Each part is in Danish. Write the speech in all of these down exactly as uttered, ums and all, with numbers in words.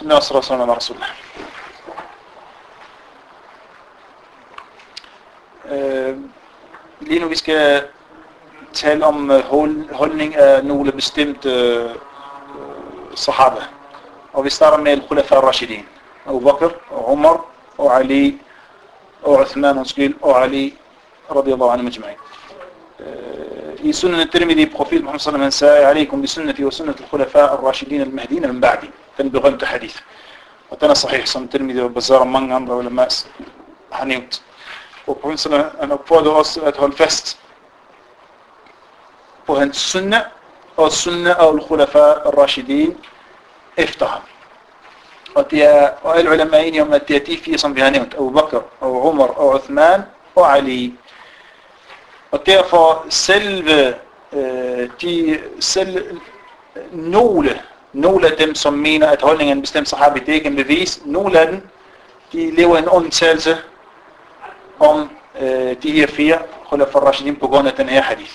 Bismillah, sallallahu alaihi wasallam. Øh, lige nu vi skal tale om hold, holdning af nogle bestemte øh, sahaba. Og vi starter med al-Khulafa al-Rashidin. Abu Bakr, og Umar, og Ali, og Uthman, undskyld, og Ali, radiyallahu anhu majma'in. I sunan al-Tirmidhi, profet Muhammad sallallahu alaihi wasallam sagde, alaikum bi sunnati wa sunnati al-Khulafa al-Rashidin al-Mahdin min ba'di. Den berømte hadith. Og den er sahih, som Tirmidhi og Bazar og mange andre ulema har nævnt. Og profet sallallahu alaihi wasallam opfordrer os at holde fast på hans sunnah og sunnah af al-Khulafa al-Rashidin efter ham. Og det er, og alle ulema er enige om, at det er de fire, som vi har nævnt, Abu Bakr, og Umar, og Uthman, og Ali. Og derfor selve, øh, de, selv, nogle, nogle af dem, som mener, at holdningen er en bestemt sahabi, det er ikke en bevis. Nogle af dem, de lever en undtagelse om øh, de her fire, Khulafa al-Rashidin, på grund af den her hadith.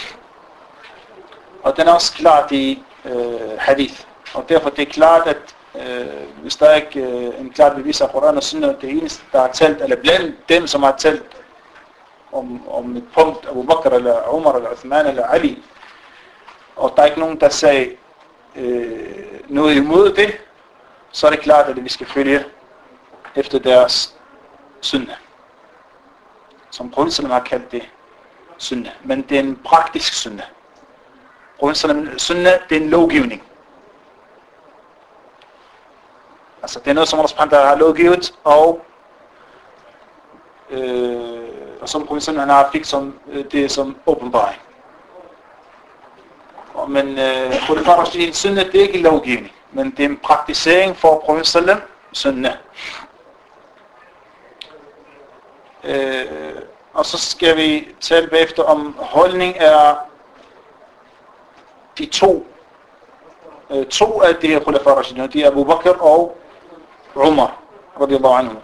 Og den er også klart i øh, hadith. Og derfor det er klart, at øh, hvis der er ikke øh, en klart bevis af Koran og Sunnah, det eneste, der har talt, eller blandt dem, som har talt om, om et punkt, Abu Bakr, eller Umar, eller Uthman, eller Ali, og der er ikke nogen, der sagde øh, noget imod det, så er det klart, at vi skal følge efter deres Sunnah. Som Profet har kaldt det Sunnah. Men det er en praktisk Sunnah. Profet Sunnah, det er en lovgivning. Altså det er noget, som Allah subhanahu wa ta'ala har lovgivet, og, øh, og som Profet han har fik som, øh, det som åbenbaring. Men Khulafa øh, al-Rashidin Sunnah, det er ikke lovgivning, men det er en praktisering for Profet sallam Sunnah. Øh, og så skal vi tale bagefter om holdning af de to, øh, to af de her Khulafa al-Rashidin, de er Abu Bakr og Umar, radiyallahu anhu.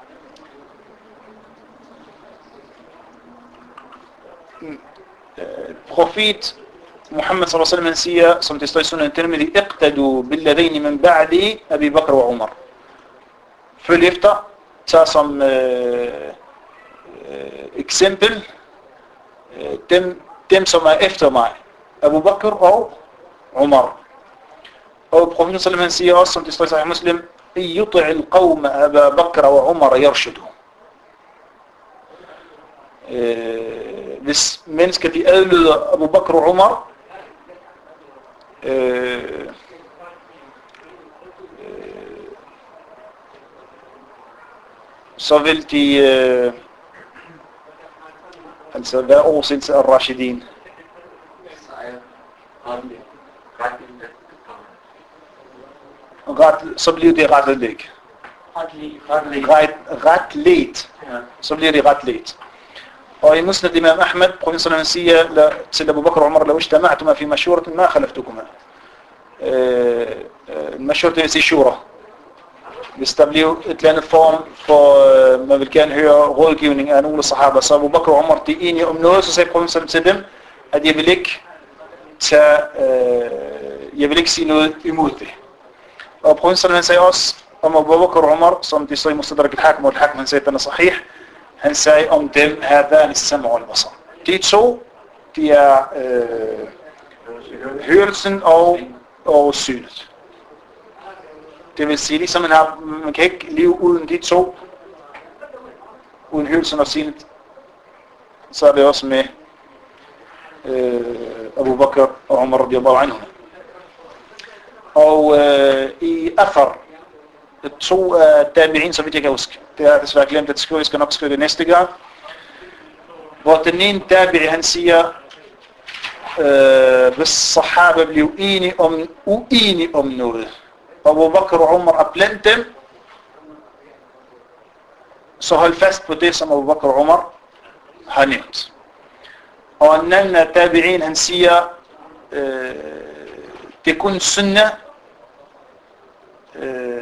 Profet Muhammad sallallahu alaihi wasallam siger, som det står i sunan Tirmidhi, iqtadu billadhayni min ba'di Abi Bakr og Umar. Følg efter, tag som øh, øh, eksempel øh, dem, dem, som er efter mig, Abu Bakr og Umar. Og profeten sallallahu alaihi wasallam siger også, som det står i Sahih Muslim, يطع القوم أبا بكر وعمر يرشدوا. Hvis mennesker de adlyder Abu Bakr og Umar, øh, øh, så vil de øh, altså være oversættelse af Rashidin. Ret, så bliver det ret let. Ret, ret let. Så bliver det ret let. Og i Musnad Imam Ahmed, profeten sallallahu alaihi wasallam siger til Abu Bakr og Umar, لو اجتمعتما في مشورة ما خلفتكما. Mashura, det vil sige shura. Hvis der bliver et eller andet form for, man vil gerne høre rådgivning af nogle sahaba, så Abu Bakr og Umar, de er enige om noget, så sagde profeten sallallahu alaihi wasallam til dem, at jeg vil ikke tage, jeg vil ikke sige noget imod det. Og profeten sallallahu alaihi wasallam sagde også om Abu Bakr og Umar, som de så i Mustadrak al-Hakim, og al-Hakim han sagde, at den er sahih. Han sagde om dem, hadhan is-sam' wal-basar. De to, de er øh, hørelsen og, og synet. Det vil sige, ligesom man, har, man kan ikke leve uden de to, uden hørelsen og synet, så er det også med øh, Abu Bakr og Umar radiyallahu anhu. Og øh, i Athar, to af tabi'in, så vidt jeg kan huske. Det har jeg desværre glemt at skrive, jeg skal nok skrive det næste gang. Hvor den ene tabi'i, han siger, øh, hvis sahaba blev enige om, uenige om noget, og Abu Bakr og Umar er blandt dem, så hold fast på det, som Abu Bakr og Umar har nævnt. Og en anden af tabi'in, han siger, øh, det er kun sunnah, øh,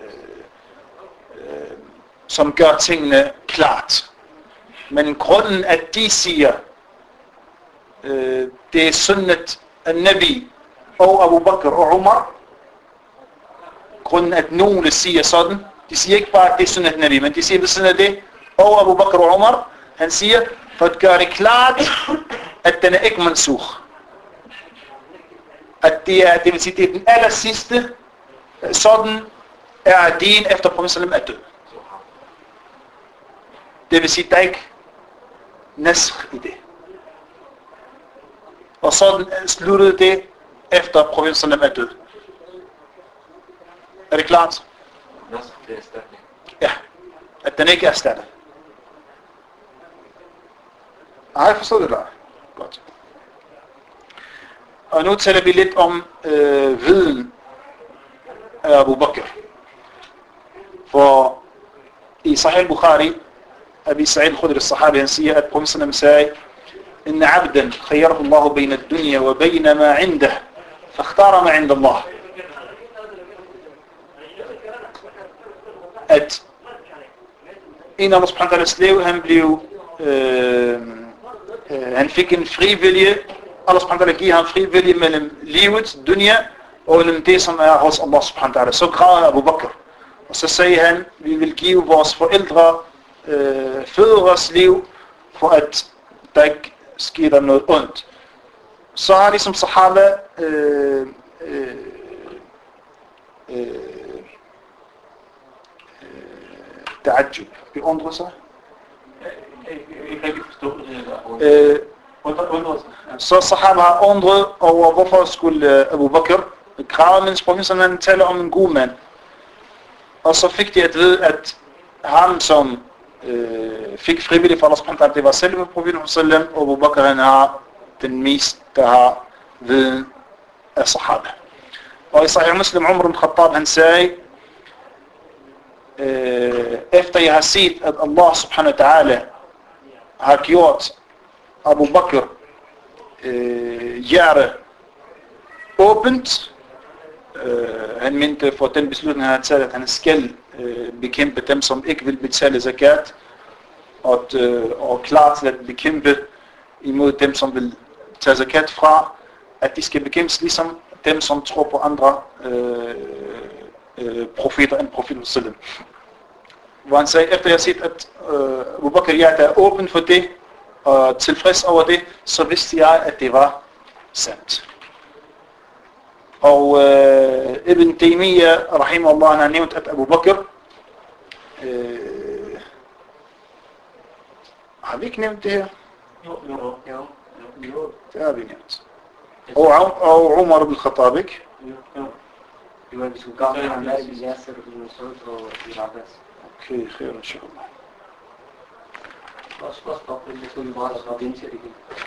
øh, som gør tingene klart. Men grunden, at de siger, øh, det er sunnat al-Nabi og Abu Bakr og Umar, grunden, at nogle siger sådan. De siger ikke bare, at det er sunnat nabi, men de siger ved siden af det, og Abu Bakr og Umar, han siger, for at gøre det klart, at den er ikke mansukh. At det er, det vil sige, det er den aller sidste, sådan er din efter Profet sallam er død. Det vil sige, der er ikke naskh i det. Og sådan sluttede det efter Profet sallam er død. Er det klart? Ja, at den ikke er erstattet. Har jeg forstået det der? Godt. Og nu taler vi lidt om øh, viden af Abu Bakr. For i Sahih Bukhari, Abi Sa'id al-Khudri al-Sahabi, han siger, at Profet sallam sagde, إن عبدا خيره الله بين الدنيا وبين ما عنده فاختار ما عند الله. At en Allah subhanahu wa ta'ala slev, han blev øh, øh, han fik en fri vilje. Allah subhanahu wa ta'ala giver ham fri vilje mellem livet, dunya, og mellem det som er hos Allah subhanahu wa ta'ala. Så græd Abu Bakr, og så sagde han, vi vil give vores forældre øh, fødres liv, for at der ikke sker der noget ondt. Så har ligesom sahaba øh, øh, øh, تعجب beundrer sig. Øh, så sahaba har undret over, hvorfor skulle Abu Bakr græde, mens profeten taler om en god mand. Og så fik de at vide, at ham som øh, fik frivilligt for Allah subhanahu wa ta'ala, det var selve profeten sallam, og Abu Bakr han har den mest, der har viden af sahaba. Og i Sahih Muslim, Umar ibn Khattab, han sagde, øh, efter jeg har set, at Allah subhanahu wa ta'ala har gjort Abu Bakr øh, hjerte åbent, øh, han mente for den beslutning, han har taget, at han skal øh, bekæmpe dem, som ikke vil betale zakat, og, øh, og klar til at bekæmpe imod dem, som vil tage zakat fra, at de skal bekæmpes ligesom dem, som tror på andre øh, øh, profeter end profeten sallam. Hvor han sagde, efter jeg har set, at øh, Abu Bakr hjerte er åben for det, og tilfreds over det, så vidste jeg, at det var sandt. Og øh, Ibn Taymiyyah, rahimahullah, han har nævnt, at Abu Bakr, øh, har vi ikke nævnt det her? Jo, jo, jo, jo. Det har vi nævnt. Og, og Umar ibn Khattab, ikke? Jo, jo. Det var, vi skulle gøre med ham, at vi Yasser ibn Mas'ud og Ibn Abbas. Okay, khair, inshallah. Også, også, også, det skulle vi bare have ind til det igen.